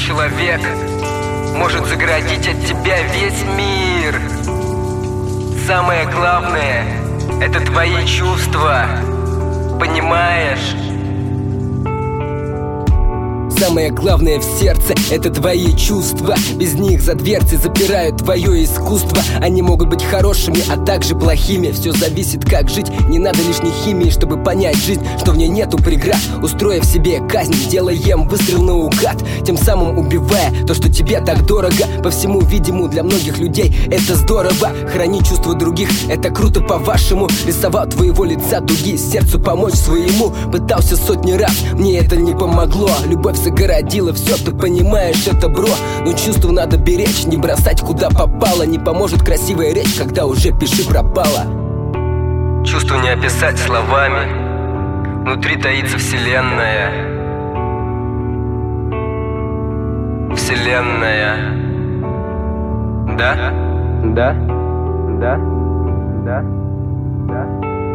человек может заградить от тебя весь мир. Самое главное — это твои чувства, понимаешь? Самое главное в сердце — это твои чувства. Без них за дверцей запирают твое искусство. Они могут быть хорошими, а также плохими. Все зависит, как жить. Не надо лишней химии, чтобы понять жизнь, что в ней нету преград. Устроив себе казнь, делаем выстрел наугад, тем самым убивая то, что тебе так дорого. По всему видимому для многих людей это здорово. Хранить чувства других — это круто, по-вашему. Рисовал твоего лица дуги, сердцу помочь своему пытался сотни раз, мне это не помогло. Любовь загородила все, ты понимаешь это, бро. Но чувства надо беречь, не бросать куда попало. Не поможет красивая речь, когда уже пиши пропало. Чувство не описать словами, внутри таится вселенная. Вселенная. Да? Да, да, да, да.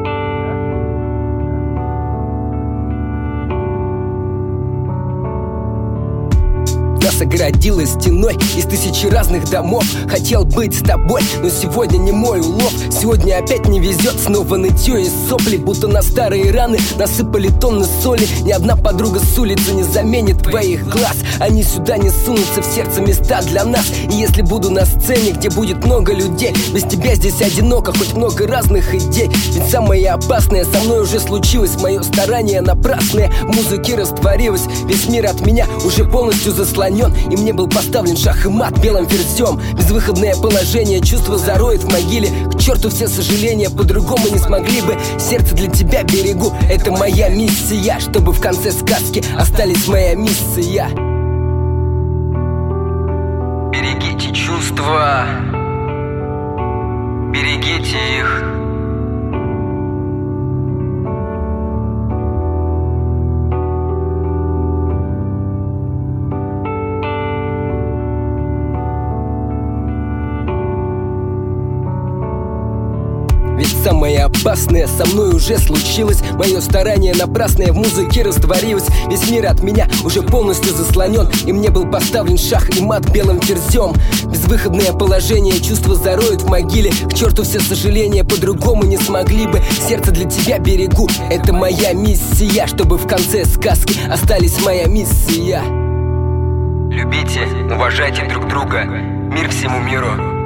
Нас оградила стеной из тысячи разных домов. Хотел быть с тобой, но сегодня не мой улов. Сегодня опять не везет, снова нытье и сопли. Будто на старые раны насыпали тонны соли. Ни одна подруга с улицы не заменит твоих глаз. Они сюда не сунутся, в сердце места для нас. И если буду на сцене, где будет много людей, без тебя здесь одиноко, хоть много разных идей. Ведь самое опасное со мной уже случилось. Мое старание напрасное в музыке растворилось. Весь мир от меня уже полностью заслонен, и мне был поставлен шах и мат белым ферзем. Безвыходное положение, чувство зароет в могиле. К черту все сожаления, по-другому не смогли бы. Сердце для тебя берегу, это моя миссия, чтобы в конце сказки остались моя миссия. Берегите чувства, берегите их. Ведь самое опасное со мной уже случилось. Мое старание напрасное в музыке растворилось. Весь мир от меня уже полностью заслонен, и мне был поставлен шах и мат белым ферзем. Безвыходное положение, чувства зароют в могиле. К черту все сожаления, по-другому не смогли бы. Сердце для тебя берегу, это моя миссия, чтобы в конце сказки остались моя миссия. Любите, уважайте друг друга. Мир всему миру.